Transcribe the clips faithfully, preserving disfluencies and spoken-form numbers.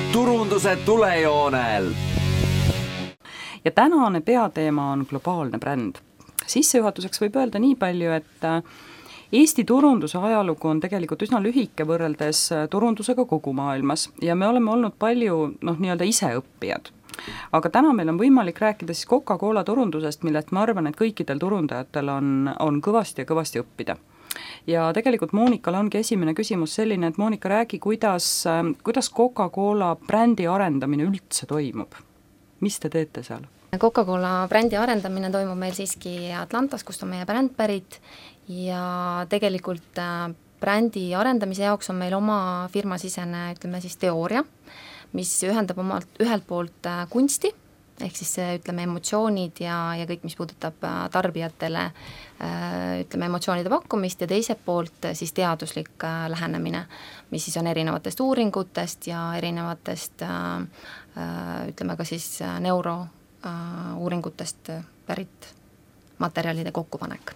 turunduse tulejoonel. Ja tänane peateema on globaalne bränd. Sissejuhatuseks võib öelda nii palju, et Eesti turunduse ajalugu on tegelikult üsna lühike võrreldes turundusega kogu maailmas ja me oleme olnud palju noh, nii-öelda iseõppijad. Aga täna meil on võimalik rääkida siis Coca-Cola turundusest, millest ma arvan, et kõikidel turundajatel on, on kõvasti ja kõvasti õppida. Ja tegelikult Monikale ongi esimene küsimus selline, et Monika, räägi, kuidas, kuidas Coca-Cola brändi arendamine üldse toimub? Mis te teete seal? Coca-Cola brändi arendamine toimub meil siiski Atlantas, kust on meie bränd pärit ja tegelikult brändi arendamise jaoks on meil oma firmasisene, ütleme siis teooria, mis ühendab omalt, ühelt poolt kunsti, ehk siis ütleme emotsioonid ja, ja kõik, mis puudutab tarbijatele ütleme emotsioonide pakkumist ja teiselt poolt siis teaduslik lähenemine, mis siis on erinevatest uuringutest ja erinevatest ütleme ka siis neuro uuringutest pärit materjalide kokkupanek.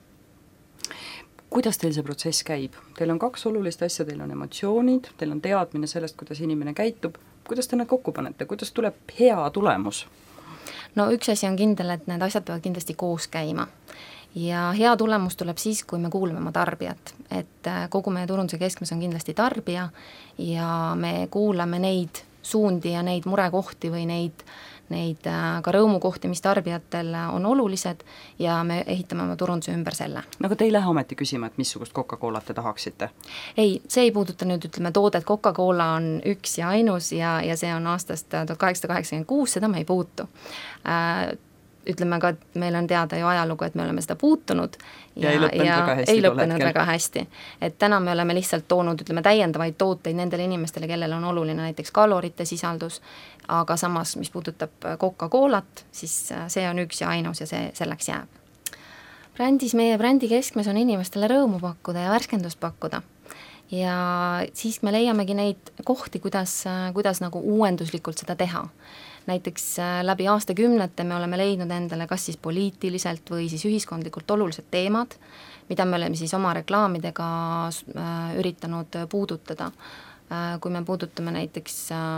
Kuidas teil see protsess käib? Teil on kaks olulist asja, teil on emotsioonid, teil on teadmine sellest, kuidas inimene käitub. Kuidas te need kokku panete? Kuidas tuleb hea tulemus? No üks asi on kindel, et need asjad peavad kindlasti koos käima. Ja hea tulemus tuleb siis, kui me kuulame oma tarbijat. Et kogu meie turunduse keskmes on kindlasti tarbija ja me kuulame neid suundi ja neid murekohti või neid neid ka rõõmukohti, mis tarbijatel on olulised ja me ehitame oma turunduse ümber selle. Aga te ei lähe ometi küsima, et missugust Coca-Colat te tahaksite? Ei, see ei puuduta nüüd, ütleme, toodet Coca-Cola on üks ja ainus ja, ja see on aastast tuhat kaheksasada kaheksakümmend kuus, seda me ei puutu. Äh, ütleme ka, et meil on teada ju ajalugu, et me oleme seda puutunud ja, ja ei lõppenud, ja väga, hästi ei lõppenud väga hästi. Et täna me oleme lihtsalt toonud, ütleme, täiendavaid tooteid nendele inimestele, kellel on oluline näiteks kalorite sisaldus, aga samas, mis puudutab Coca-Colat, siis see on üks ja ainus ja see selleks jääb. Brändis, meie brändi keskmes on inimestele rõõmu pakkuda ja värskendust pakkuda. Ja siis me leiamegi neid kohti, kuidas, kuidas nagu uuenduslikult seda teha. Näiteks läbi aastakümnete me oleme leidnud endale kas siis poliitiliselt või siis ühiskondlikult olulised teemad, mida me oleme siis oma reklaamidega üritanud puudutada. Kui me puudutame näiteks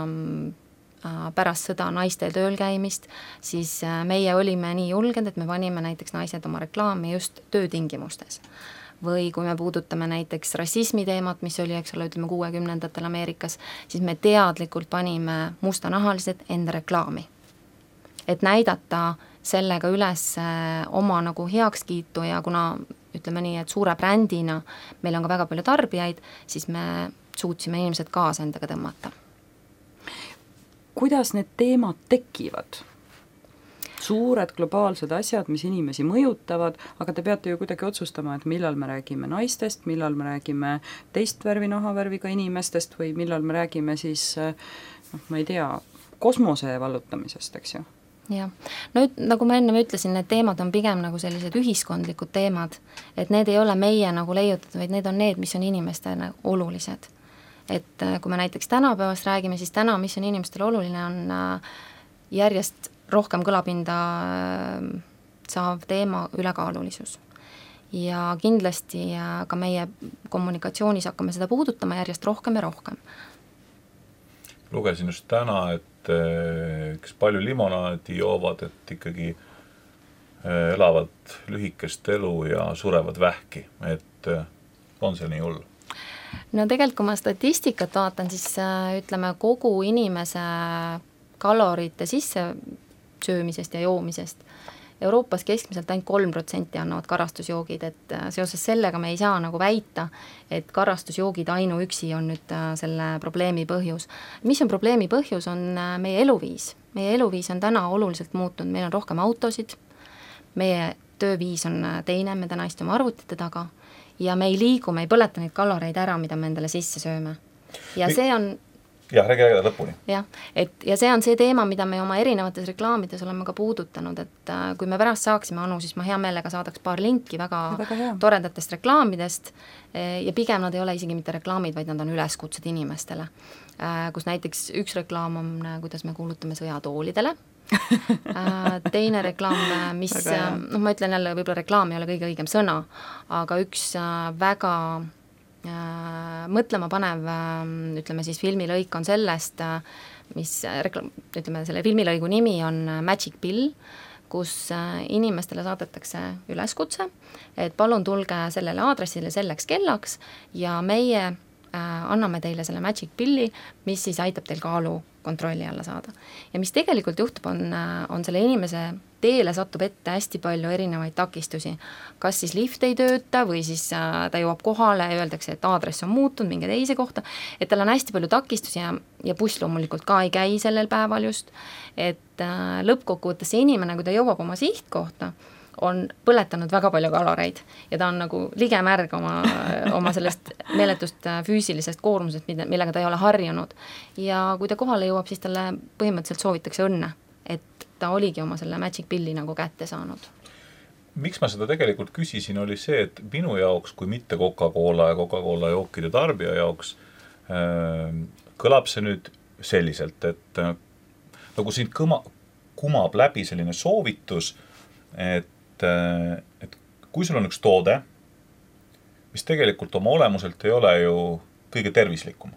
pärast sõda naiste tööl käimist, siis meie olime nii julged, et me panime näiteks naised oma reklaami just töötingimustes. Või kui me puudutame näiteks rassismi teemat, mis oli, eks ole, ütleme kuuekümnendatel Ameerikas, siis me teadlikult panime mustanahalised enda reklaami. Et näidata sellega üles oma nagu heakskiitu ja kuna ütleme nii, et suure brändina meil on ka väga palju tarbijaid, siis me suutsime inimesed kaasa endaga tõmmata. Kuidas need teemad tekivad? Suured globaalsed asjad, mis inimesi mõjutavad, aga te peate ju kuidagi otsustama, et millal me räägime naistest, millal me räägime teist värvi nahavärviga inimestest või millal me räägime siis, noh, ma ei tea, kosmose vallutamisest, eks ju? Jah, no nagu ma enne ütlesin, need teemad on pigem nagu sellised ühiskondlikud teemad, et need ei ole meie nagu leiutatud, vaid need on need, mis on inimestele olulised. Et kui me näiteks tänapäevast räägime, siis täna, mis on inimestele oluline, on järjest rohkem kõlapinda saav teema ülekaalulisus. Ja kindlasti ka meie kommunikatsioonis hakkame seda puudutama järjest rohkem ja rohkem. Lugesin just täna, et kes palju limonaadi joovad, et ikkagi elavad lühikest elu ja surevad vähki. Et on see nii hull? No tegelikult, kui ma statistikat vaatan, siis ütleme kogu inimese kalorite sisse söömisest ja joomisest. Euroopas keskmiselt ainult kolm protsenti annavad karastusjoogid, et seoses sellega me ei saa nagu väita, et karastusjoogid ainuüksi on nüüd selle probleemi põhjus. Mis on probleemi põhjus, on meie eluviis. Meie eluviis on täna oluliselt muutunud, meil on rohkem autosid, meie tööviis on teine, me täna istume arvutite taga ja me ei liigu, me ei põleta neid kaloreid ära, mida me endale sisse sööme. Ja see on jah, räägi räägida lõpuni. Jah, et, ja see on see teema, mida me oma erinevates reklaamides oleme ka puudutanud, et äh, kui me pärast saaksime, Anu, siis ma hea meelega saadaks paar linki väga, väga toredatest reklaamidest e, ja pigem nad ei ole isegi mitte reklaamid, vaid nad on üleskutsed inimestele. Äh, kus näiteks üks reklaam on, kuidas me kuulutame sõjatoolidele, äh, teine reklaam, mis, noh ma ütlen jälle, võib-olla reklaam ei ole kõige õigem sõna, aga üks äh, väga mõtlema panev, ütleme siis filmilõik on sellest, mis rekla-, ütleme selle filmilõigu nimi on Magic Pill, kus inimestele saadetakse üleskutse, et palun tulge sellele aadressile selleks kellaks ja meie anname teile selle Magic Pilli, mis siis aitab teil kaalu kontrolli alla saada. Ja mis tegelikult juhtub, on, on selle inimese teele satub ette hästi palju erinevaid takistusi. Kas siis lift ei tööta või siis ta jõuab kohale ja öeldakse, et aadress on muutunud mingi teise kohta, et tal on hästi palju takistusi ja, ja buss loomulikult ka ei käi sellel päeval just, et lõppkokkuvõttes see inimene, kui ta jõuab oma sihtkohta, on põletanud väga palju kaloreid ja ta on nagu ligemärg oma, oma sellest meeletust füüsilisest koormusest, millega ta ei ole harjunud. Ja kui ta kohale jõuab, siis talle põhimõtteliselt soovitakse õnne, et ta oligi oma selle Magic Pilli nagu kätte saanud. Miks ma seda tegelikult küsisin, oli see, et minu jaoks, kui mitte Coca-Cola ja Coca-Cola jookide tarbija jaoks, äh, kõlab see nüüd selliselt, et äh, nagu siin kõma, kumab läbi selline soovitus, et et kui sul on üks toode, mis tegelikult oma olemuselt ei ole ju kõige tervislikum.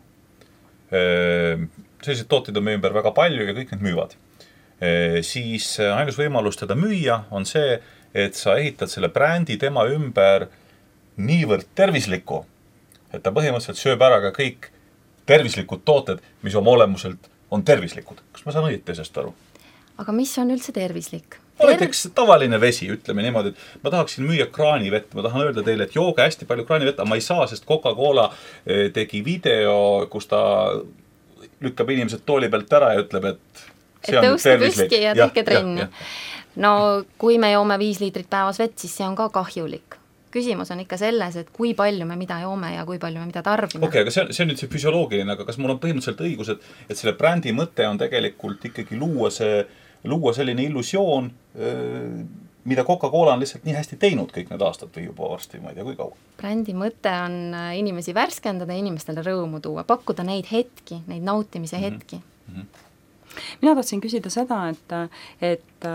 Sellised tooted on meie ümber väga palju ja kõik need müüvad. Siis ainus võimalus teda müüa on see, et sa ehitad selle brändi tema ümber niivõrd tervisliku, et ta põhimõtteliselt sööb ära ka kõik tervislikud tooted, mis oma olemuselt on tervislikud. Kas ma saan õieti sellest aru? Aga mis on üldse tervislik? No, näiteks tavaline vesi, ütleme niimoodi, et ma tahaksin müüa kraanivett, ma tahan öelda teile, et jooge hästi palju kraanivett, aga ma ei saa, sest Coca-Cola tegi video, kus ta lükkab inimesed tooli pealt ära ja ütleb, et see et on tervislik. Püsti ja tehke trenni. No kui me joome viis liitrit päevas vett, siis see on ka kahjulik. Küsimus on ikka selles, et kui palju me mida joome ja kui palju me mida tarbime. Okei, okay, aga see on, see on nüüd see füsioloogiline, aga kas mul on põhimõtteliselt õigus, et, et selle brändi mõte on tegelikult ikkagi luua see luua selline illusioon, mida Coca-Cola on lihtsalt nii hästi teinud kõik need aastad või juba varsti, ma ei tea, kui kaua. Brändi mõte on inimesi värskendada ja inimestele rõõmu tuua, pakkuda neid hetki, neid nautimise hetki. Mm-hmm. Mina tahtsin küsida seda, et, et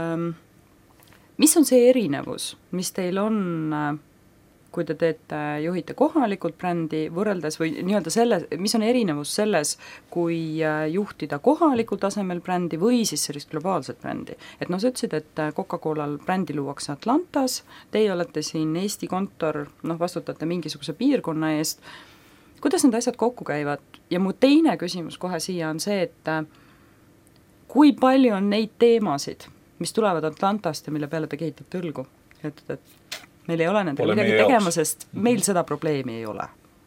mis on see erinevus, mis teil on, kui te teete, juhite kohalikult brändi võrreldes või nii-öelda selles, mis on erinevus selles, kui juhtida kohalikul tasemel brändi või siis sellist globaalset brändi. Et no sa ütlesid, et Coca-Colal brändi luuakse Atlantas, teie olete siin Eesti kontor, noh, vastutate mingisuguse piirkonna eest. Kuidas need asjad kokku käivad? Ja mu teine küsimus kohe siia on see, et kui palju on neid teemasid, mis tulevad Atlantast ja mille peale te kehitate õlgu? Et, et meil ei ole nendega midagi tegema, sest meil seda probleemi ei ole.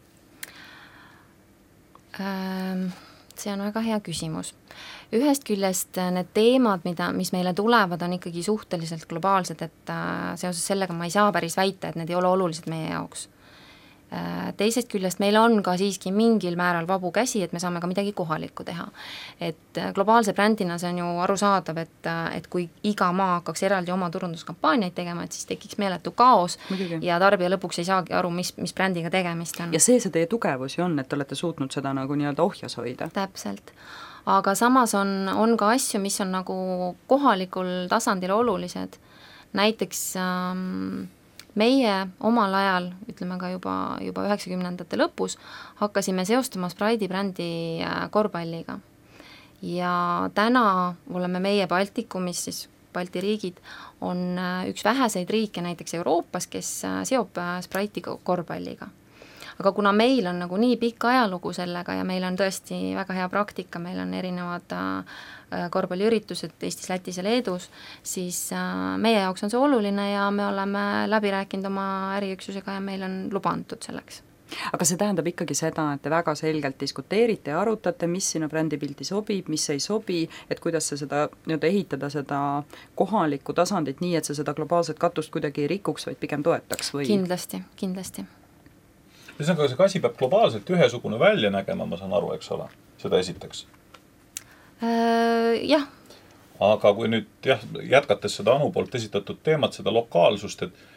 See on väga hea küsimus. Ühest küljest need teemad, mida, mis meile tulevad, on ikkagi suhteliselt globaalsed, et seoses sellega ma ei saa päris väita, et need ei ole olulised meie jaoks. Teisest küljest meil on ka siiski mingil määral vabu käsi, et me saame ka midagi kohalikku teha. Et globaalse brändina see on ju arusaadav, et, et kui iga maa hakkaks eraldi oma turunduskampaaniaid tegema, et siis tekiks meeletu kaos Muidugi. Ja tarbija lõpuks ei saagi aru, mis, mis brändiga tegemist on. Ja see see teie tugevusi on, et te olete suutnud seda nagu nii-öelda ohjas hoida. Täpselt. Aga samas on, on ka asju, mis on nagu kohalikul tasandil olulised. Näiteks ähm, meie omal ajal, ütleme ka juba, juba üheksakümnendate lõpus, hakkasime seostama Sprite'i brändi korvpalliga. Ja täna oleme meie Baltikumis, siis Balti riigid, on üks väheseid riike näiteks Euroopas, kes seob Sprite'i korvpalliga. Aga kuna meil on nagu nii pikk ajalugu sellega ja meil on tõesti väga hea praktika, meil on erinevad korvpalliüritused Eestis, Lätis ja Leedus, siis meie jaoks on see oluline ja me oleme läbi rääkinud oma äriüksusega ja meil on luba antud selleks. Aga see tähendab ikkagi seda, et te väga selgelt diskuteerite ja arutate, mis sinna brändipildi sobib, mis ei sobi, et kuidas see seda nii-öelda ehitada seda kohalikku tasandit nii, et see seda globaalset katust kuidagi ei rikuks, vaid pigem toetaks või? Kindlasti, kindlasti. Ühesõnaga, see asi peab globaalselt ühesugune välja nägema, ma saan aru, eks ole, seda esiteks. Äh, jah. Aga kui nüüd jah, jätkates seda Anu poolt esitatud teemat, seda lokaalsust, et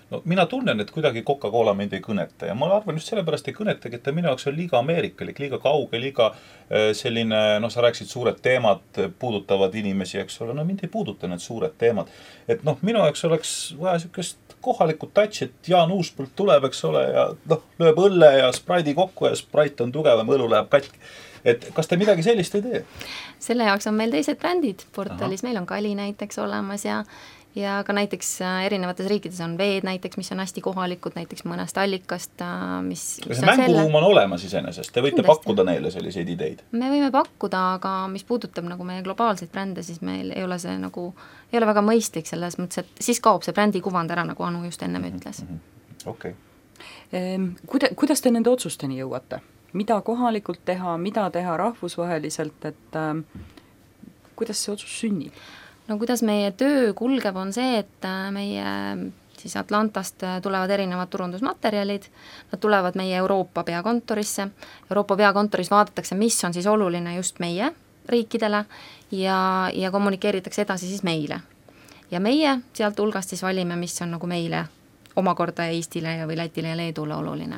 no mina tunnen, et kuidagi Coca-Cola mind ei kõneta ja ma arvan just sellepärast ei kõnetagi, et ta minu jaoks on liiga ameerikalik, liiga kauge, liiga selline, noh, sa rääkisid suured teemad puudutavad inimesi, eks ole, no mind ei puuduta need suured teemad. Et noh, minu jaoks oleks vaja sükest kohalikud touch, et Jaan Uuspõld tuleb, eks ole, ja noh, lööb õlle ja Sprite'i kokku ja Sprite on tugevam, õlu läheb katki. Et kas te midagi sellist ei tee? Selle jaoks on meil teised brändid portaalis, meil on Kali näiteks olemas ja ja ka näiteks erinevates riikides on veed näiteks, mis on hästi kohalikud, näiteks mõnest allikast, mis... mis see mänguruum on olemas iseenesest, te võite Kindlasti. pakkuda neile selliseid ideid? Me võime pakkuda, aga mis puudutab nagu meie globaalseid brände, siis meil ei ole see nagu, ei ole väga mõistlik selles mõttes, et siis kaob see brändi kuvand ära, nagu Anu just ennem mm-hmm. ütles. Okei. Okay. Kuida, kuidas te nende otsusteni jõuate? Mida kohalikult teha, mida teha rahvusvaheliselt, et äh, kuidas see otsus sünnib? No kuidas meie töö kulgeb on see, et meie siis Atlantast tulevad erinevad turundusmaterjalid, nad tulevad meie Euroopa peakontorisse, Euroopa peakontoris vaadatakse, mis on siis oluline just meie riikidele ja, ja kommunikeeritakse edasi siis meile. Ja meie sealt hulgast siis valime, mis on nagu meile omakorda Eestile või Lätile ja Leedule oluline.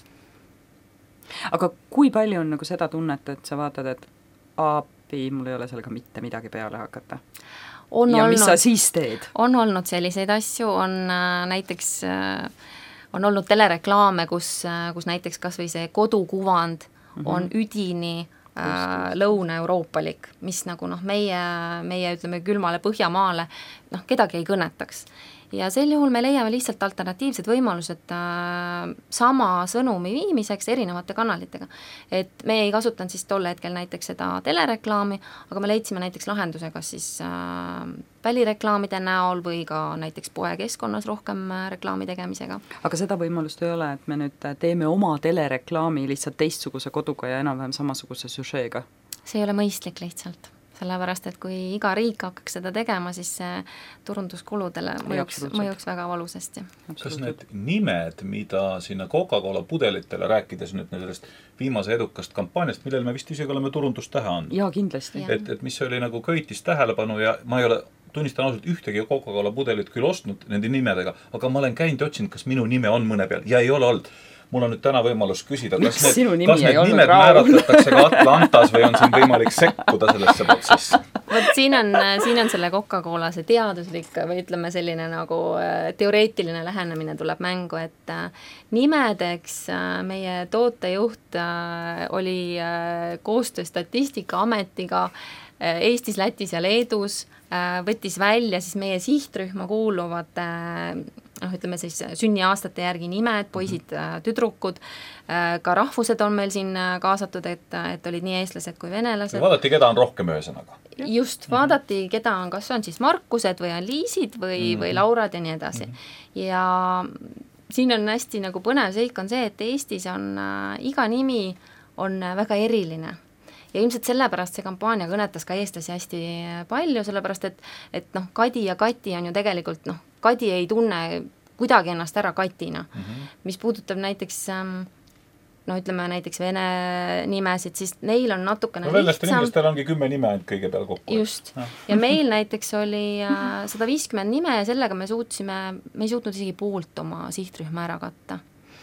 Aga kui palju on nagu seda tunnet, et sa vaatad, et aapi, mul ei ole sellega mitte midagi peale hakata? On ja olnud, mis sa siis teed? On olnud selliseid asju, on äh, näiteks äh, on olnud telereklaame, kus, äh, kus näiteks kas või see kodukuvand mm-hmm. on üdini äh, lõuna-euroopalik, mis nagu noh, meie, meie ütleme külmale Põhjamaale noh, kedagi ei kõnetaks. Ja sel juhul me leiame lihtsalt alternatiivsed võimalused äh, sama sõnumi viimiseks erinevate kanalitega. Et me ei kasutanud siis tol hetkel näiteks seda telereklaami, aga me leidsime näiteks lahenduse kas siis äh, välireklaamide näol või ka näiteks poekeskkonnas rohkem äh, reklaami tegemisega. Aga seda võimalust ei ole, et me nüüd teeme oma telereklaami lihtsalt teistsuguse koduga ja enam-vähem samasuguse süžeega? See ei ole mõistlik lihtsalt. Sellepärast, et kui iga riik hakkaks seda tegema, siis see turunduskuludele mõjuks, mõjuks väga valusasti. Kas need nimed, mida sinna Coca-Cola pudelitele rääkides nüüd sellest viimase edukast kampaaniast, millel me vist isegi oleme turundust tähe andnud? Jaa, kindlasti. Ja. Et, et mis oli nagu köitis tähelepanu ja ma ei ole tunnistan ausalt ühtegi Coca-Cola pudelit küll ostnud nende nimedega, aga ma olen käinud ja otsinud, kas minu nime on mõne peal ja ei ole olnud. Mul on nüüd täna võimalus küsida, kas Miks need, kas need nimed määratletakse ka Atlantas või on siin võimalik sekkuda sellesse protsessi? Vot siin on, siin on selle Coca-Cola see teaduslik või ütleme selline nagu teoreetiline lähenemine tuleb mängu, et nimedeks meie tootejuht oli koostöö Statistikaametiga Eestis, Lätis ja Leedus, võttis välja siis meie sihtrühma kuuluvad noh, ütleme siis sünniaastate järgi nimed, poisid, tüdrukud, ka rahvused on meil siin kaasatud, et, et olid nii eestlased kui venelased. Vaadati, keda on rohkem ühesõnaga. Just, vaadati, keda on, kas on siis Markused või on Liisid või, mm-hmm. või Laurad ja nii edasi. Mm-hmm. Ja siin on hästi nagu põnev seik on see, et Eestis on äh, iga nimi on väga eriline. Ja ilmselt sellepärast see kampaania kõnetas ka eestlasi hästi palju, sellepärast et, et noh, Kadi ja Kati on ju tegelikult, noh, Kadi ei tunne kuidagi ennast ära Katina. Mm-hmm. Mis puudutab näiteks, no ütleme näiteks vene nimesid, siis neil on natukene no, lihtsam. No inimestel ongi kümme nime ainult kõige peal kokku. Just. Ja. ja meil näiteks oli sada viiskümmend nime ja sellega me suutsime, me ei suutnud isegi poolt oma sihtrühma ära katta.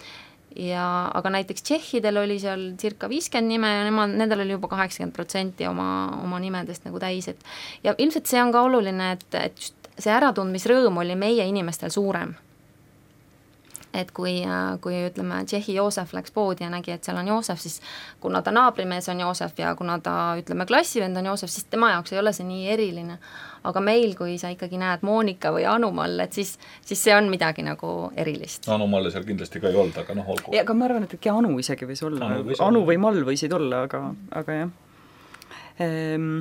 Ja, aga näiteks tšehhidel oli seal circa viiskümmend nime ja nemad, nendel oli juba kaheksakümmend protsenti oma, oma nimedest nagu täis, et ja ilmselt see on ka oluline, et, et just see äratundmisrõõm oli meie inimestel suurem. Et kui, kui ütleme, Tšehhi Joosef läks poodi ja nägi, et seal on Joosef, siis kuna ta naabrimees on Joosef ja kuna ta, ütleme, klassivend on Joosef, siis tema jaoks ei ole see nii eriline. Aga meil, kui sa ikkagi näed Moonika või Anumal, et siis, siis see on midagi nagu erilist. Anumalle seal kindlasti ka ei olnud, aga noh, olgu. Ja, aga ma arvan, et äkki Anu isegi võis olla. Anu, võis Anu või Mall võisid olla, aga, aga jah. Ehm...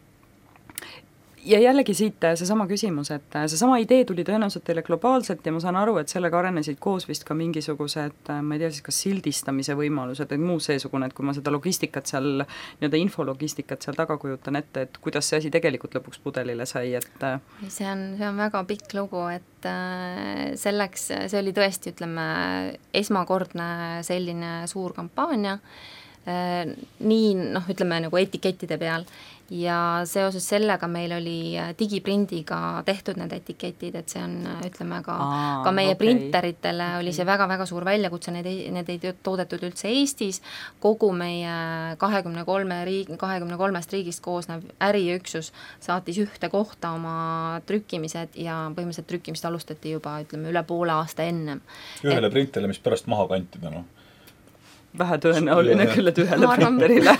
Ja jällegi siit seesama küsimus, et seesama idee tuli tõenäoliselt teile globaalselt ja ma saan aru, et sellega arenesid koos vist ka mingisugused, ma ei tea siis, kas sildistamise võimalused või muu seesugune, et kui ma seda logistikat seal, nii-öelda infologistikat seal taga kujutan ette, et kuidas see asi tegelikult lõpuks pudelile sai, et see on, see on väga pikk lugu, et selleks, see oli tõesti, ütleme, esmakordne selline suur kampaania. nii noh, ütleme nagu etikettide peal ja seoses sellega meil oli digiprindiga tehtud need etiketid, et see on, ütleme ka, Aa, ka meie okay. printeritele oli see väga-väga suur väljakutse, need ei, need ei toodetud üldse Eestis, kogu meie kahekümne kolme riigi, kahekümne kolmest riigist koosnev äriüksus saatis ühte kohta oma trükkimised ja põhimõtteliselt trükkimist alustati juba, ütleme, üle poole aasta ennem. Ühele et... printele, mis pärast maha kantida, noh? Vähe tõenäoline küll, et ühele printerile.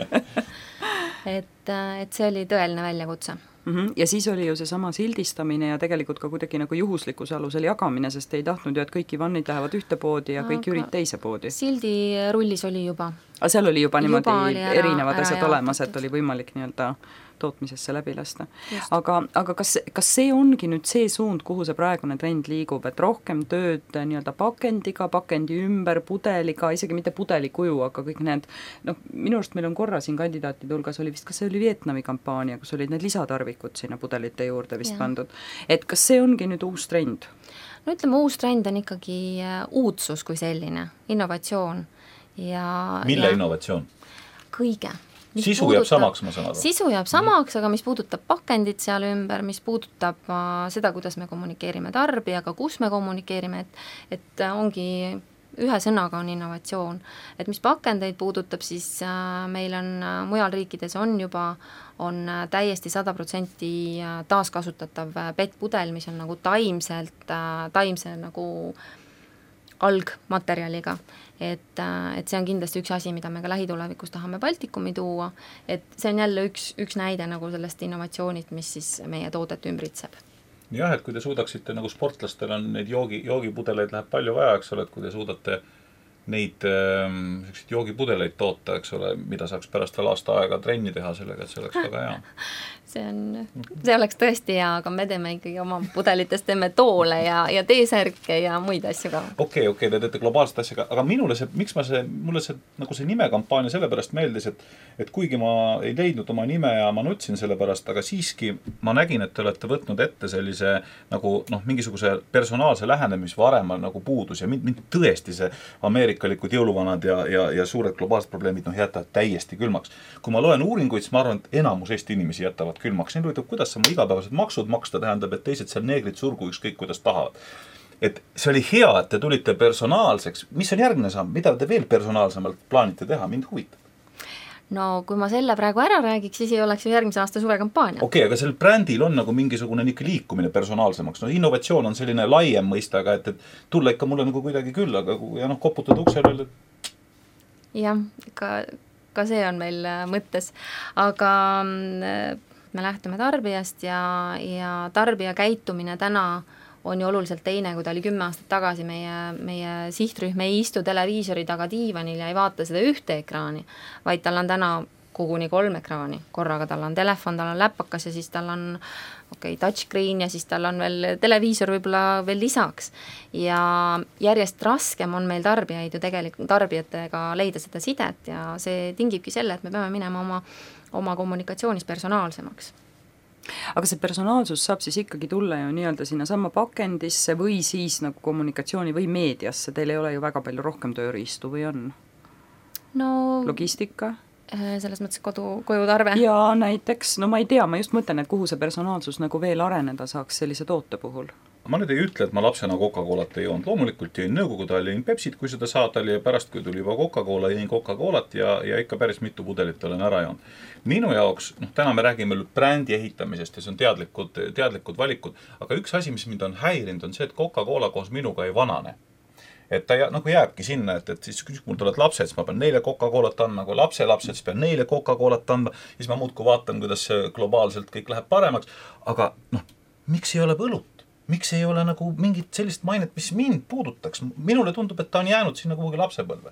et, et see oli tõeline väljakutse. Mm-hmm. Ja siis oli ju see sama sildistamine ja tegelikult ka kuidagi nagu juhuslikkuse alusel jagamine, sest ei tahtnud ju, et kõik Ivannid lähevad ühte poodi ja kõik Jürid teise poodi. Sildi rullis oli juba. Aga seal oli juba niimoodi juba oli ära, erinevad ära asjad olemas, et oli võimalik nii-öelda tootmisesse läbi lasta. Aga, aga kas, kas see ongi nüüd see suund, kuhu see praegune trend liigub, et rohkem tööd nii-öelda pakendiga, pakendi ümber, pudeliga, isegi mitte pudeli kuju, aga kõik need, noh, minu arust meil on korra siin kandidaatide hulgas oli vist, kas see oli Vietnami kampaania, kus olid need lisatarvikud sinna pudelite juurde vist ja. pandud. Et kas see ongi nüüd uus trend? No ütleme, uus trend on ikkagi uudsus kui selline, innovatsioon. Ja, mille ja innovatsioon? Kõige. Mis sisu puudutab, jääb samaks, ma saan aru. Sisu jääb samaks, aga mis puudutab pakendit seal ümber, mis puudutab uh, seda, kuidas me kommunikeerime tarbijaga, kus me kommunikeerime, et, et uh, ongi ühe sõnaga on innovatsioon. Et mis pakendeid puudutab, siis uh, meil on uh, mujal riikides on juba on uh, täiesti sada protsenti uh, taaskasutatav uh, P E T-pudel, mis on nagu taimselt, uh, taimse nagu algmaterjaliga, et, et see on kindlasti üks asi, mida me ka lähitulevikus tahame Baltikumi tuua, et see on jälle üks, üks näide nagu sellest innovatsioonist, mis siis meie toodet ümbritseb. Jah, et kui te suudaksite, nagu sportlastel on neid joogi, joogipudeleid läheb palju vaja, eks ole, et kui te suudate neid ähm, joogipudeleid toota, eks ole, mida saaks pärast veel aasta aega trenni teha sellega, et see oleks väga hea. See on, see oleks tõesti hea, aga me teeme ikkagi oma pudelitest, teeme toole ja, ja teesärke ja muid asju ka. Okei, okei, te teete globaalset asja, aga minule see, miks ma see, mulle see, nagu see nimekampaania sellepärast meeldis, et, et kuigi ma ei leidnud oma nime ja ma nutsin sellepärast, aga siiski ma nägin, et te olete võtnud ette sellise nagu, noh, mingisuguse personaalse lähenemis varem nagu puudus ja mind, mind tõesti see ameerikalikud jõuluvanad ja, ja, ja suured globaalsed probleemid, noh, jätavad täiesti külmaks. Kui ma loen uuringuid, siis ma arvan, et enamus Eesti inimesi jätavad külmaks. Nii huvitav, kuidas sa mu igapäevased maksud maksta tähendab, et teised seal neegrid surgu ükskõik, kuidas tahavad. Et see oli hea, et te tulite personaalseks. Mis on järgmine samm? Mida te veel personaalsemalt plaanite teha? Mind huvitab. No kui ma selle praegu ära räägiks, siis ei oleks ju järgmise aasta suvekampaania. Okei, okay, aga sellel brändil on nagu mingisugune ikka liikumine personaalsemaks. No innovatsioon on selline laiem mõista, aga et, et tulla ikka mulle nagu kuidagi küll, aga ja noh, koputada uksel öelda. Jah, ka, ka see on meil mõttes. Aga me lähtume tarbijast ja, ja tarbija käitumine täna on ju oluliselt teine, kui ta oli kümme aastat tagasi. Meie, meie sihtrühm ei istu televiisori taga diivanil ja ei vaata seda ühte ekraani, vaid tal on täna koguni kolm ekraani. Korraga tal on telefon, tal on läpakas ja siis tal on okay, touchscreen ja siis tal on veel televiisor võib-olla veel lisaks. Ja järjest raskem on meil tarbijaid ju tegelikult tarbijatega leida seda sidet ja see tingibki selle, et me peame minema oma, oma kommunikatsioonis personaalsemaks. Aga see personaalsus saab siis ikkagi tulla ju nii-öelda sinna sama pakendisse või siis nagu kommunikatsiooni või meediasse, teil ei ole ju väga palju rohkem tööriistu või on? No logistika? Selles mõttes kodu, kojutarve? Ja näiteks, no ma ei tea, ma just mõtlen, et kuhu see personaalsus nagu veel areneda saaks sellise toote puhul. Ma nüüd ei ütle, et ma lapsena Coca-Colat ei joonud. Loomulikult jõin nõukogude ajal jõin Pepsit, kui seda saada oli ja pärast, kui tuli juba Coca-Cola, jõin Coca-Colat ja, ja ikka päris mitu pudelit olen ära joonud. Minu jaoks, noh, täna me räägime brändi ehitamisest ja see on teadlikud, teadlikud valikud, aga üks asi, mis mind on häirinud, on see, et Coca-Cola koos minuga ei vanane. Et ta nagu jääbki sinna, et, et siis kui mul tulevad lapsed, siis ma pean neile Coca-Colat andma, kui lapse lapsed, siis pean neile Coca-Colat andma, siis ma muudku vaatan, kuidas see globaalselt kõik läheb paremaks, aga noh, miks ei ole õlut? Miks ei ole nagu mingit sellist mainet, mis mind puudutaks? Minule tundub, et ta on jäänud sinna kuhugi lapsepõlve.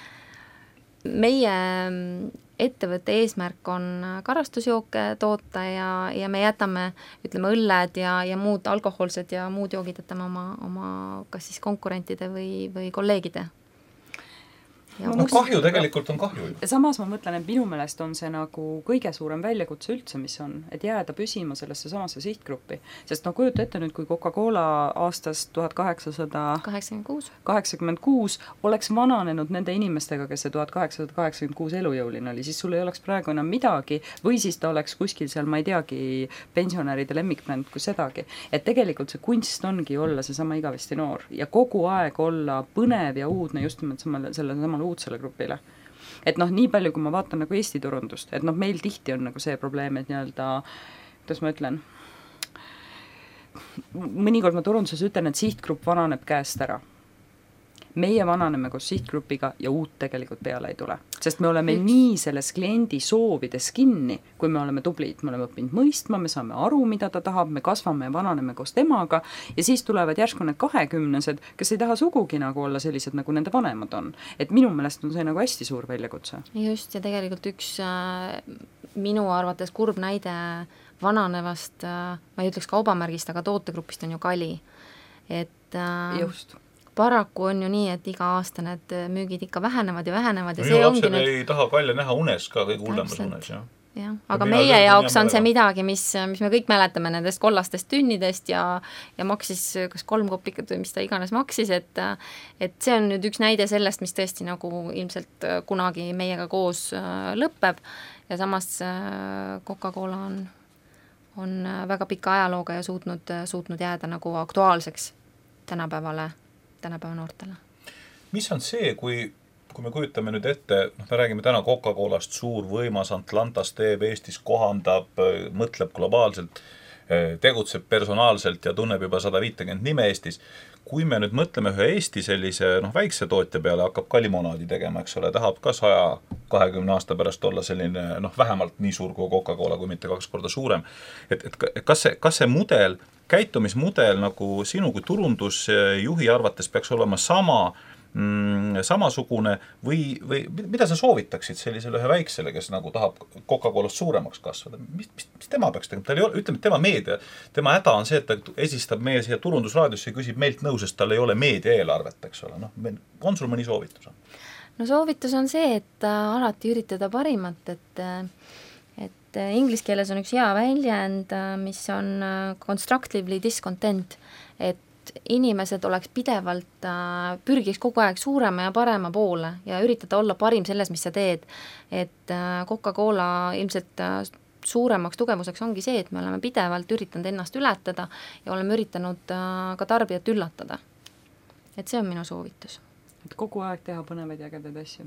Meie ettevõtte eesmärk on karastusjooke toota ja, ja me jätame, ütleme, õlled ja, ja muud alkoholsed ja muud joogid jätame oma, oma kas siis konkurentide või, või kolleegide. no, no kahju tegelikult on kahju. Ja samas ma mõtlen, et minu meelest on see nagu kõige suurem väljakutse üldse, mis on, et jääda püsima sellesse samasse sihtgruppi. Sest no kujuta ette nüüd, kui Coca-Cola aastast tuhat kaheksasada kaheksakümmend kuus oleks vananenud nende inimestega, kes see tuhat kaheksasada kaheksakümmend kuus elujõuline oli, siis sul ei oleks praegu enam midagi või siis ta oleks kuskil seal, ma ei teagi, pensionäride lemmikbränd kui sedagi. Et tegelikult see kunst ongi olla seesama igavesti noor ja kogu aeg olla põnev ja uudne just nimelt samale, selle samale uudsele grupile. Et noh, nii palju, kui ma vaatan nagu Eesti turundust, et noh, meil tihti on nagu see probleem, et nii-öelda, kuidas ma ütlen, mõnikord ma turunduses ütlen, et sihtgrupp vananeb käest ära. Meie vananeme koos sihtgrupiga ja uut tegelikult peale ei tule. Sest me oleme Üks. nii selles kliendi soovides kinni, kui me oleme tublid, me oleme õppinud mõistma, me saame aru, mida ta tahab, me kasvame ja vananeme koos temaga ja siis tulevad järsku need kahekümnesed, kes ei taha sugugi nagu olla sellised, nagu nende vanemad on. Et minu meelest on see nagu hästi suur väljakutse. Just, ja tegelikult üks äh, minu arvates kurb näide vananevast, äh, ma ei ütleks kaubamärgist, aga tootegrupist on ju Kali. Et äh, just paraku on ju nii, et iga aasta need müügid ikka vähenevad ja vähenevad ja no see ju ongi lapsed nüüd... ei taha Kalja näha unes ka, kõige hullemas unes, jah. Ja, aga meie jaoks on see midagi, mis, mis me kõik mäletame nendest kollastest tünnidest ja, ja maksis kas kolm kopikat või mis ta iganes maksis, et, et see on nüüd üks näide sellest, mis tõesti nagu ilmselt kunagi meiega koos lõpeb ja samas Coca-Cola on, on väga pika ajalooga ja suutnud, suutnud jääda nagu aktuaalseks tänapäevale tänapäeva noortele. Mis on see, kui, kui me kujutame nüüd ette, noh, me räägime täna Coca-Colast, suur võimas Atlantas teeb Eestis, kohandab, mõtleb globaalselt, tegutseb personaalselt ja tunneb juba sada viitekümmet nime Eestis. Kui me nüüd mõtleme ühe Eesti sellise noh, väikse tootja peale, hakkab ka limonaadi tegema, eks ole, tahab ka saja kahekümne aasta pärast olla selline noh, vähemalt nii suur kui Coca-Cola, kui mitte kaks korda suurem. Et, et kas see, kas see mudel, käitumismudel nagu sinu kui turundusjuhi arvates peaks olema sama, mm, samasugune või, või mida sa soovitaksid sellisele ühe väiksele, kes nagu tahab Coca-Colast suuremaks kasvada? Mis, mis, mis tema peaks tegema? Tal ei ole, ütleme, tema meedia, tema häda on see, et ta esistab meie siia turundusraadiosse ja küsib meilt nõu, sest tal ei ole meedia eelarvet, eks ole. No, on sul mõni soovitus? No soovitus on see, et alati üritada parimat, et et inglise keeles on üks hea väljend, mis on constructively discontent, et inimesed oleks pidevalt, pürgiks kogu aeg suurema ja parema poole ja üritada olla parim selles, mis sa teed. Et Coca-Cola ilmselt suuremaks tugevuseks ongi see, et me oleme pidevalt üritanud ennast ületada ja oleme üritanud ka tarbijat üllatada. Et see on minu soovitus. Et kogu aeg teha põnevaid ja ägedaid asju.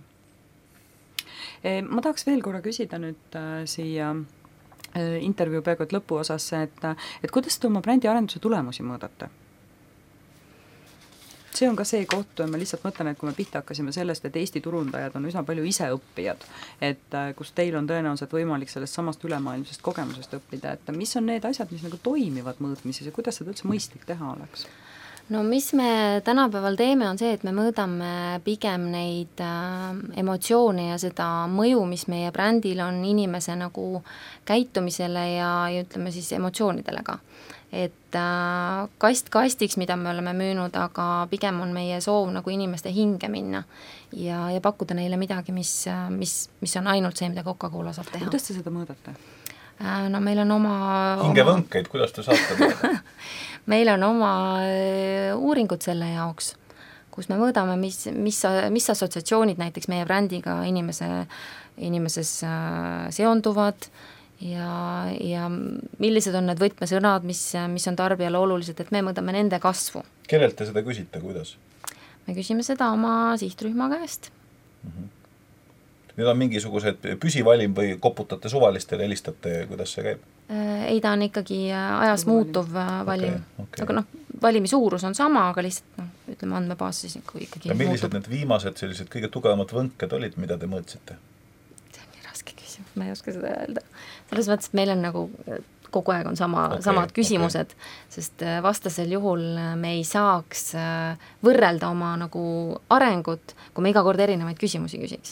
Ma tahaks veel korra küsida nüüd äh, siia äh, intervjuu peaaegu et lõpuosasse, et, et kuidas te oma brändi arenduse tulemusi mõõdate? See on ka see koht, ma lihtsalt mõtlen, et kui me pihta hakkasime sellest, et Eesti turundajad on üsna palju iseõppijad, et äh, kus teil on tõenäoliselt võimalik sellest samast ülemaailmsest kogemusest õppida, et mis on need asjad, mis nagu toimivad mõõtmises ja kuidas seda üldse mõistlik teha oleks? No mis me tänapäeval teeme, on see, et me mõõdame pigem neid äh, emotsioone ja seda mõju, mis meie brändil on inimese nagu käitumisele ja, ja ütleme siis emotsioonidele ka. Et äh, kast kastiks, mida me oleme müünud, aga pigem on meie soov nagu inimeste hinge minna ja, ja pakkuda neile midagi, mis, mis, mis on ainult see, mida Coca-Cola saab teha. Kuidas te seda mõõdate? Äh, no meil on oma... Hingevõnkeid, kuidas te saate teha? Meil on oma uuringud selle jaoks, kus me mõõdame, mis, mis, mis assotsiatsioonid näiteks meie brändiga inimese, inimeses seonduvad ja, ja millised on need võtmesõnad, mis, mis on tarbijale olulised, et me mõõdame nende kasvu. Kellelt te seda küsite, kuidas? Me küsime seda oma sihtrühma käest. Mm-hmm. Need on mingisugused püsivalim või koputate suvalistele, helistate, kuidas see käib? Ei, ta on ikkagi ajas muutuv valim. Okay, okay. Aga noh, valimi suurus on sama, aga lihtsalt noh, ütleme andmebaas siis ikkagi ja millised muutub. Need viimased sellised kõige tugevamad võnked olid, mida te mõõtsite? See on nii raske küsimus, ma ei oska seda öelda. Selles mõttes, et meil on nagu kogu aeg on sama, okay, samad küsimused, okay. Sest vastasel juhul me ei saaks võrrelda oma nagu arengut, kui me iga kord erinevaid küsimusi küsiks.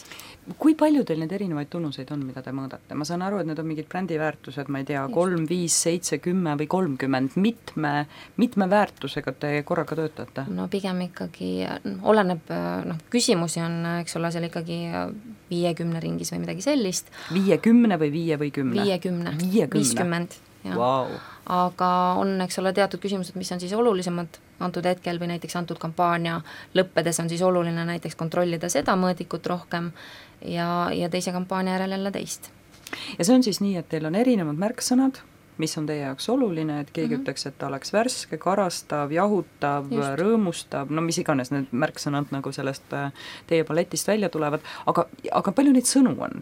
kui palju teil neid erinevaid tunnuseid on, mida te mõõdate? Ma saan aru, et need on mingid brändiväärtused, ma ei tea, kolm, viis, seitse, kümme või kolmkümmend, mitme, mitme väärtusega te korraga töötate? No pigem ikkagi oleneb, noh, küsimusi on, eks ole, seal ikkagi viiekümne ringis või midagi sellist. viiekümne või viie või kümne? Viiekümne, viiskümmend, jah. Wow. Aga on, eks ole, teatud küsimused, mis on siis olulisemad antud hetkel või näiteks antud kampaania lõppedes on siis oluline näiteks kontrollida seda mõõdikut rohkem ja, ja teise kampaania järel jälle teist. Ja see on siis nii, et teil on erinevad märksõnad, mis on teie jaoks oluline, et keegi mm -hmm. ütleks, et ta oleks värske, karastav, jahutav, Just. rõõmustav, no mis iganes need märksõnad nagu sellest teie paletist välja tulevad, aga, aga palju neid sõnu on?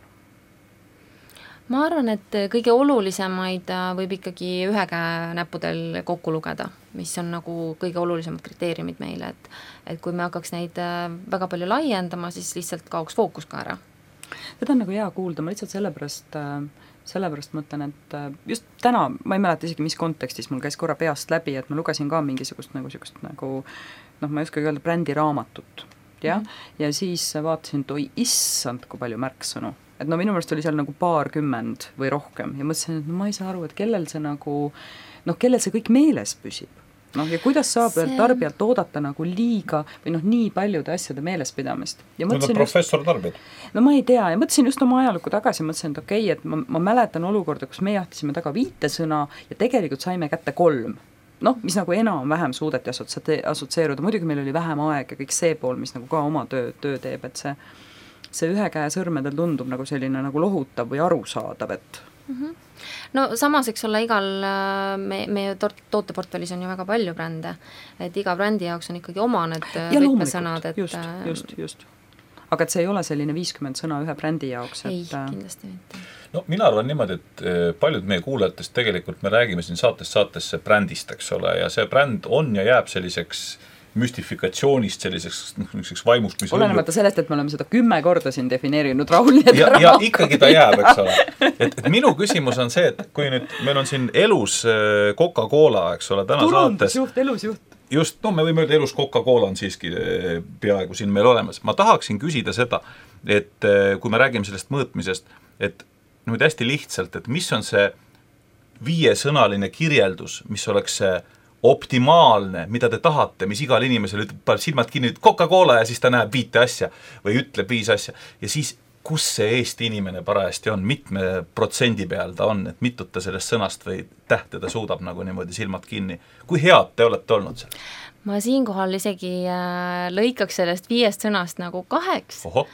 Ma arvan, et kõige olulisemaid võib ikkagi ühe käe näppudel kokku lugeda, mis on nagu kõige olulisemad kriteeriumid meile, et, et kui me hakkaks neid väga palju laiendama, siis lihtsalt kaoks fookus ka ära. Seda on nagu hea kuulda, ma lihtsalt sellepärast, sellepärast mõtlen, et just täna, ma ei mäleta isegi, mis kontekstis mul käis korra peast läbi, et ma lugesin ka mingisugust nagu, nagu noh, ma ei oskagi öelda, brändiraamatut, jah, mm -hmm. ja siis vaatasin, et oi, issand, kui palju märksõnu. Et no minu meelest oli seal nagu paarkümmend või rohkem ja mõtlesin, et no ma ei saa aru, et kellel see nagu, noh, kellel see kõik meeles püsib. Noh, ja kuidas saab see... tarbijalt oodata nagu liiga või noh, nii paljude asjade meelespidamist. Ja Need on professor tarbijad. No ma ei tea, ja mõtlesin just oma ajalukku tagasi, mõtlesin, et okei, okay, et ma, ma mäletan olukorda, kus me jahtisime taga viite sõna ja tegelikult saime kätte kolm. Noh, mis nagu enam-vähem suudeti asotseeruda, muidugi meil oli vähem aeg ja kõik see pool, mis nagu ka oma töö, töö teeb, et see see ühe käe sõrmedel tundub nagu selline nagu lohutav või arusaadav, et mm -hmm. No samas, eks ole, igal me, meie tooteportfellis on ju väga palju brände, et iga brändi jaoks on ikkagi oma need võtmesõnad, et just, just, just. Aga et see ei ole selline viiskümmend sõna ühe brändi jaoks, et ei, kindlasti mitte. No mina arvan niimoodi, et paljud meie kuulajatest tegelikult me räägime siin saatest saatesse brändist, eks ole, ja see bränd on ja jääb selliseks müstifikatsioonist, selliseks niisuguseks vaimust, mis olenemata õllu... sellest, et me oleme seda kümme korda siin defineerinud Raul ja, ja, ja ikkagi ta jääb, eks ole. Et, et minu küsimus on see, et kui nüüd meil on siin elus Coca-Cola, eks ole, täna turundusjuht, saates elusjuht. Just, no me võime öelda, elus Coca-Cola on siiski peaaegu siin meil olemas. Ma tahaksin küsida seda, et kui me räägime sellest mõõtmisest, et nüüd hästi lihtsalt, et mis on see viiesõnaline kirjeldus, mis oleks see optimaalne, mida te tahate, mis igal inimesel ütleb silmad kinni, Coca-Cola ja siis ta näeb viite asja või ütleb viis asja ja siis kus see Eesti inimene parajasti on, mitme protsendi peal ta on, et mitut ta sellest sõnast või tähte ta suudab nagu niimoodi silmad kinni. Kui head te olete olnud seal? Ma siinkohal isegi lõikaks sellest viiest sõnast nagu kaheks. Oho.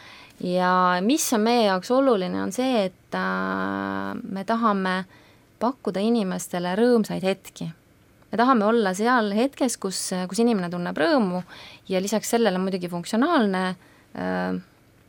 Ja mis on meie jaoks oluline, on see, et me tahame pakkuda inimestele rõõmsaid hetki. Me tahame olla seal hetkes, kus, kus inimene tunneb rõõmu ja lisaks sellele muidugi funktsionaalne äh,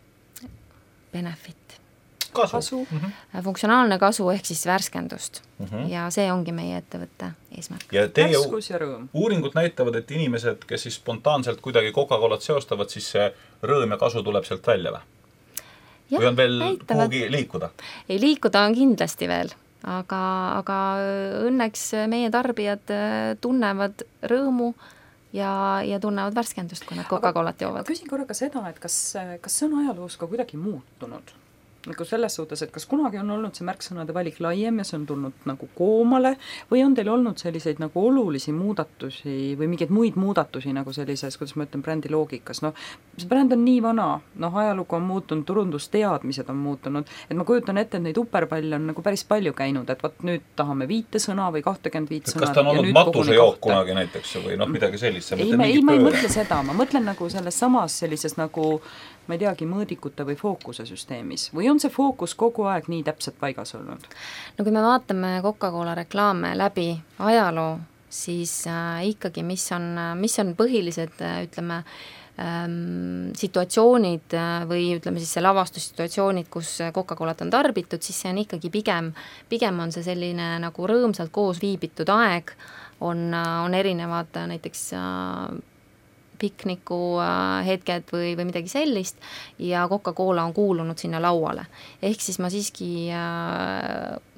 benefit. Kasu. kasu. Mm-hmm. Funktsionaalne kasu ehk siis värskendust. Mm-hmm. Ja see ongi meie ettevõtte eesmärk. Ja teie Värskus ja rõõm. Uuringud näitavad, et inimesed, kes siis spontaanselt kuidagi Coca-Colat seostavad, siis see rõõm ja kasu tuleb sealt välja või? Või on veel näitavad. Kuhugi liikuda? Ei, liikuda on kindlasti veel. Aga, aga õnneks meie tarbijad tunnevad rõõmu ja, ja tunnevad värskendust, kui nad Coca-Colat joovad. Küsin korra ka seda, et kas, kas see on ajaloos ka kuidagi muutunud? Nagu selles suhtes, et kas kunagi on olnud see märksõnade valik laiem ja see on tulnud nagu koomale või on teil olnud selliseid nagu olulisi muudatusi või mingeid muid muudatusi nagu sellises, kuidas ma ütlen, brändi loogikas, noh, see bränd on nii vana, noh, ajalugu on muutunud, turundusteadmised on muutunud, et ma kujutan ette, et neid uperpalle on nagu päris palju käinud, et võt nüüd tahame viite sõna või kahtekümmend viit sõna. Kas ta on olnud matusejook kunagi näiteks või noh, midagi sellist? Ei, me, ei ma ei mõtle seda, ma mõtlen nagu selles samas sellises nagu ma ei teagi, mõõdikute või fookuse süsteemis või on see fookus kogu aeg nii täpselt paigas olnud? No kui me vaatame Coca-Cola reklaame läbi ajaloo, siis äh, ikkagi mis on, mis on põhilised, ütleme, ähm, situatsioonid äh, või ütleme siis see lavastussituatsioonid, kus Coca-Colat on tarbitud, siis see on ikkagi pigem, pigem on see selline nagu rõõmsalt koos viibitud aeg, on, on erinevad näiteks äh, pikniku hetked või, või midagi sellist ja Coca-Cola on kuulunud sinna lauale. Ehk siis ma siiski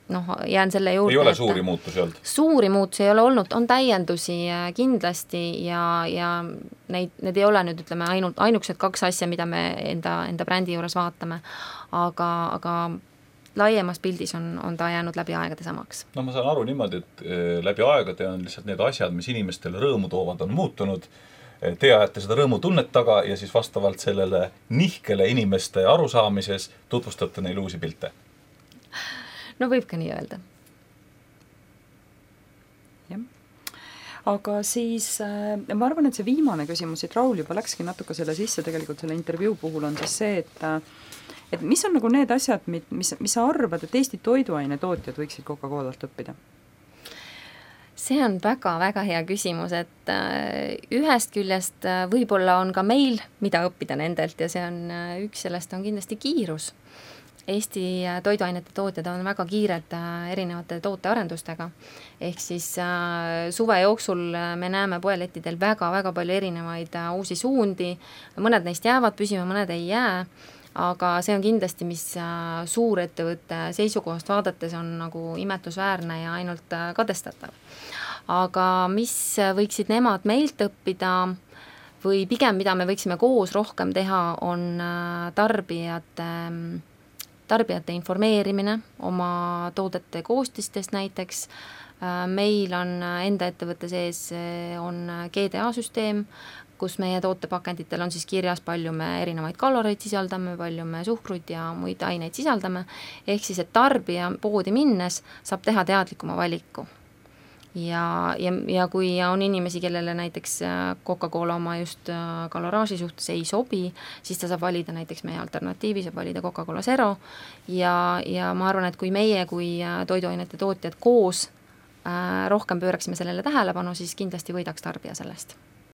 noh, jään selle juurde, ei ole suuri muutusi olnud? Suuri muutusi ei ole olnud, on täiendusi kindlasti ja, ja neid, need ei ole nüüd, ütleme, ainult, ainukesed kaks asja, mida me enda, enda brändi juures vaatame, aga, aga laiemas pildis on, on ta jäänud läbi aegade samaks. No ma saan aru niimoodi, et läbi aegade on lihtsalt need asjad, mis inimestele rõõmu toovad, on muutunud. Te ajate seda rõõmutunnet taga ja siis vastavalt sellele nihkele inimeste arusaamises tutvustate neile uusi pilte. No võib ka nii öelda. Jah. Aga siis ma arvan, et see viimane küsimus, et Raul juba läkski natuke selle sisse, tegelikult selle intervjuu puhul on siis see, et et mis on nagu need asjad, mis, mis sa arvad, et Eesti toiduaine tootjad võiksid Coca-Colalt õppida? See on väga-väga hea küsimus, et ühest küljest võib-olla on ka meil, mida õppida nendelt ja see on, üks sellest on kindlasti kiirus. Eesti toiduainete tootjad on väga kiired erinevate tootearendustega, ehk siis suve jooksul me näeme poelettidel väga-väga palju erinevaid uusi suundi, mõned neist jäävad püsima, mõned ei jää, aga see on kindlasti, mis suurettevõtte seisukohast vaadates on nagu imetlusväärne ja ainult kadestatav. Aga mis võiksid nemad meilt õppida või pigem, mida me võiksime koos rohkem teha, on tarbijate, tarbijate informeerimine oma toodete koostistest näiteks. Meil on enda ettevõtte sees on G D A süsteem, kus meie tootepakenditel on siis kirjas, palju me erinevaid kaloreid sisaldame, palju me suhkrut ja muid aineid sisaldame, ehk siis, et tarbija poodi minnes saab teha teadlikuma valiku. Ja, ja, ja kui on inimesi, kellele näiteks Coca-Cola oma just kaloraaži suhtes ei sobi, siis ta saab valida näiteks meie alternatiivi, saab valida Coca-Cola Zero ja, ja ma arvan, et kui meie kui toiduainete tootjad koos äh, rohkem pööraksime sellele tähelepanu, siis kindlasti võidaks tarbija sellest.